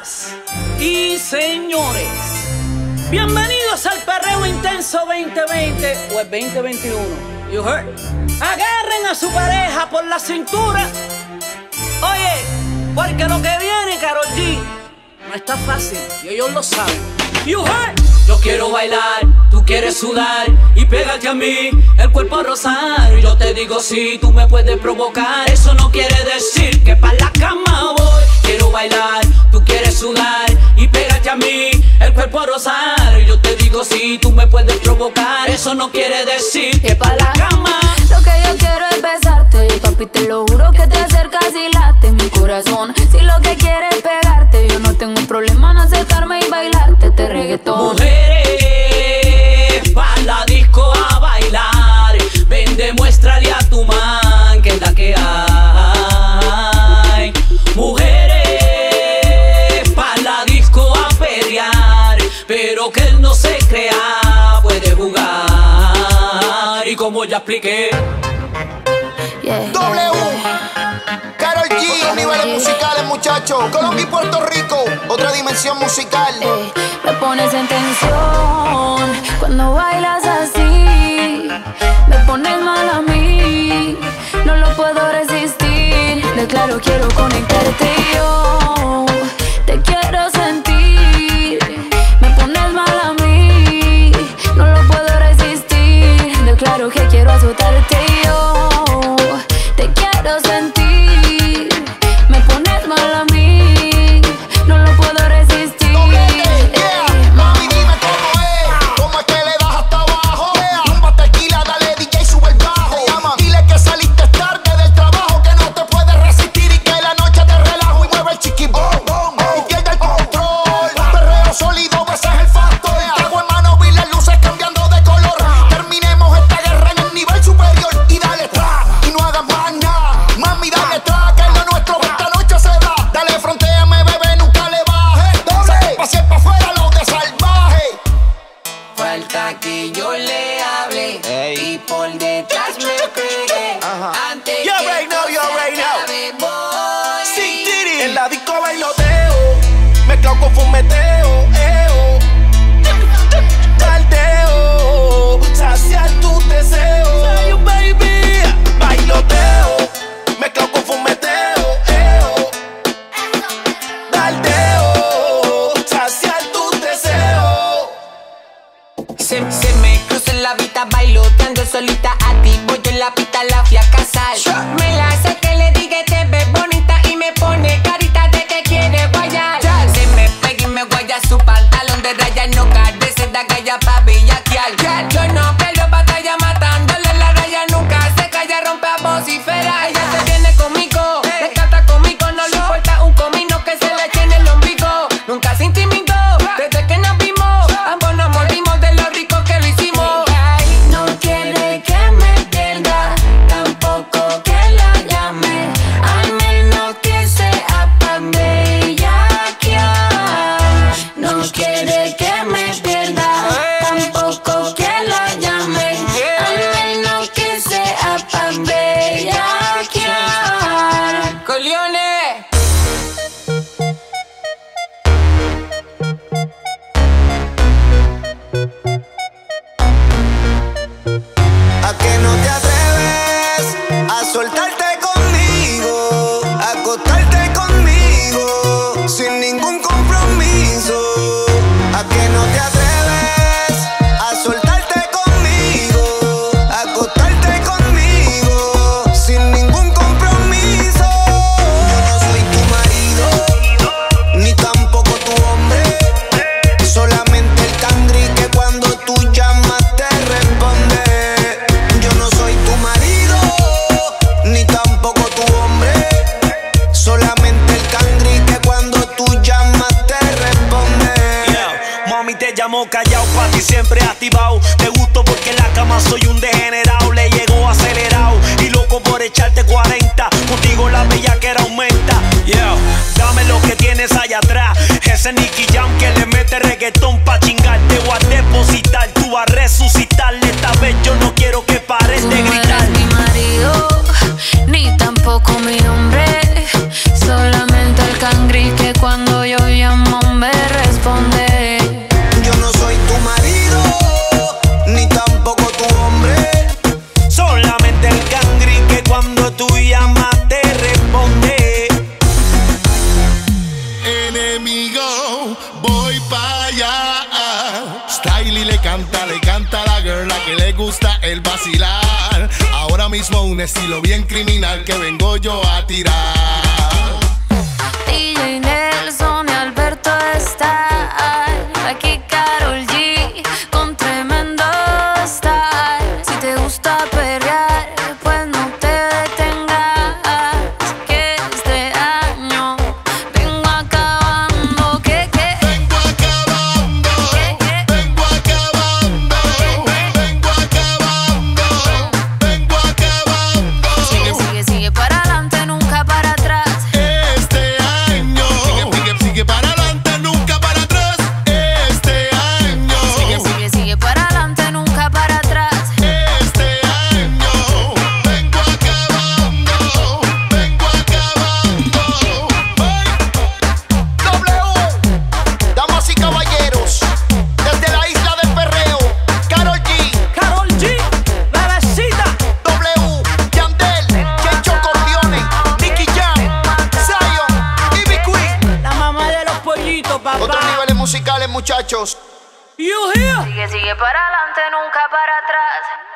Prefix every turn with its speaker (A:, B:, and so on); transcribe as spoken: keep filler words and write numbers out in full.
A: Señoras y señores, bienvenidos al Perreo Intenso veinte veinte o el veinte veintiuno. You heard? Agarren a su pareja por la cintura. Oye, porque lo que viene, Karol G, no está fácil y ellos lo saben. You heard? Yo quiero bailar, tú quieres sudar y pégate a mí, el cuerpo a rozar. Yo te digo sí, tú me puedes provocar. Eso no quiere decir que pa' la cama voy. Quiero bailar, tú quieres sudar y pégate a mí, el cuerpo a rozar. Yo te digo sí, tú me puedes provocar. Eso no quiere decir que pa' la cama.
B: Lo que yo quiero es besarte, papi, te lo juro que te acercas y late mi corazón. Si lo que quieres es pegarte, yo no tengo un problema en acercarme y bailarte este reggaetón.
A: Mujeres, pa' la disco a bailar. Ven, demuéstrale a tu man que es la que hay. Mujeres, pa' la disco a pelear, pero que él no se crea, puede jugar. Y como ya expliqué,
B: yeah,
C: W,
B: yeah.
C: Karol G, niveles musicales, muchachos. Colombia y Puerto Rico, otra dimensión musical.
B: Ey, me pones en tensión cuando bailas así. Me pones mal a mí, no lo puedo resistir. Declaro, quiero conectarte y yo te quiero sentir. Me pones mal a mí, no lo puedo resistir. Declaro que quiero azotarte y yo te quiero sentir. Me pones mal a mí, no lo puedo resistir.
C: Yeah, mami, dime cómo es, cómo es que le das hasta abajo. Tumba tequila, dale D J, sube el bajo. Dile que saliste tarde del trabajo, que no te puedes resistir y que la noche te relajo. Y mueve el chiqui bom bom y pierde el control. Perreo sólido, ese es el factor. Trago en mano, vi las luces cambiando de color. Terminemos esta guerra en el nivel superior. Y dale tra, y no hagas más nada. Mami, dale tra, que lo nuestro esta noche se da. Dale, frontéame, bebé, nunca le bajes. Saque pa' siempre afuera lo de salvaje.
D: Falta que yo le hable y por detrás me pegue. Antes
C: You
D: que
C: already know, you already know.
D: acabe, voy.
C: Sí, Tiri. En la disco bailoteo, mezclado con fumeteo, eo. Baldeo, saciar tus deseos. Say you, baby. Bailoteo, mezclado con fumeteo, eo. Baldeo, saciar tus deseos.
D: Se, se me cruza en la vida bailoteando solita a ti. Voy en la pista, la fui a casar. Me la hace que le diga te ves bonita y me pone carita de que quiere guayar. Se me pega y me guaya su pantalón de raya, no cae, se da galla pa' bellaquear. Yo no peleo batalla matándole la raya, nunca se calla, rompe a vocifera. Ella se viene conmigo, descarta conmigo, no le importa un comino que se le eche en el ombligo. Nunca se intimidó, desde que nos vimos, ambos nos morimos de lo rico que lo hicimos.
B: No quiere que me pierda, tampoco que la llame, al menos que sea pa' bellaquear. No quiere que me pierda, tampoco que la llame, al menos que sea pa' bellaquear.
D: Coleone.
C: ¿A que no te atreves a soltarte conmigo, a acostarte conmigo, sin ningún compromiso? ¿A que no te atreves a soltarte conmigo, a acostarte conmigo, sin ningún compromiso? Yo no soy tu marido, ni tampoco tu hombre, solamente el cangri que cuando tú llamas te responde. Yo no soy tu marido, ni tampoco tu hombre, solamente el cangri que cuando tú llamas te responde.
E: Yeah, mami te llamo callao, pa' ti siempre activado. Te gusto porque en la cama soy un degenerado. Le llego acelerado y loco por echarte cuarenta. Contigo la bellaquera aumenta. Yeah, dame lo que tienes allá atrás. Ese Nicky Jam que le mete reggaetón pa' chingar. Te voy a depositar, tú vas a resucitar. Esta vez yo no quiero que pares
B: Tú
E: de
B: no
E: gritar.
B: eres mi marido, ni tampoco mi hombre, solamente el cangri que cuando yo llamo
F: gusta el vacilar. Ahora mismo un estilo bien criminal que vengo yo a tirar.
B: D J Nelson y Alberto están aquí, Karol G con tremendo style. Si te gusta perrear, pues no te detengas, que este año vengo acabando. ¿Qué, qué?
F: Vengo acabando,
B: ¿Qué, qué?
F: vengo acabando, vengo acabando, vengo acabando.
B: Sigue, sigue, sigue para adelante, nunca para atrás.
F: Este año sigue, sigue, sigue para adelante, nunca para atrás. Este año
B: Sigue, sigue, sigue para adelante, nunca para atrás.
F: Este año vengo acabando, vengo acabando.
G: W, damas y caballeros, desde la isla del perreo, Karol G,
A: Karol G, bebecita.
G: W, Yandel, Kencho Corleone, Nicky Jam, Zion y Big Queen.
A: La mamá de los pollitos,
G: Otros
A: papá.
G: niveles musicales, muchachos.
A: You here?
B: Sigue, sigue para adelante, nunca para atrás.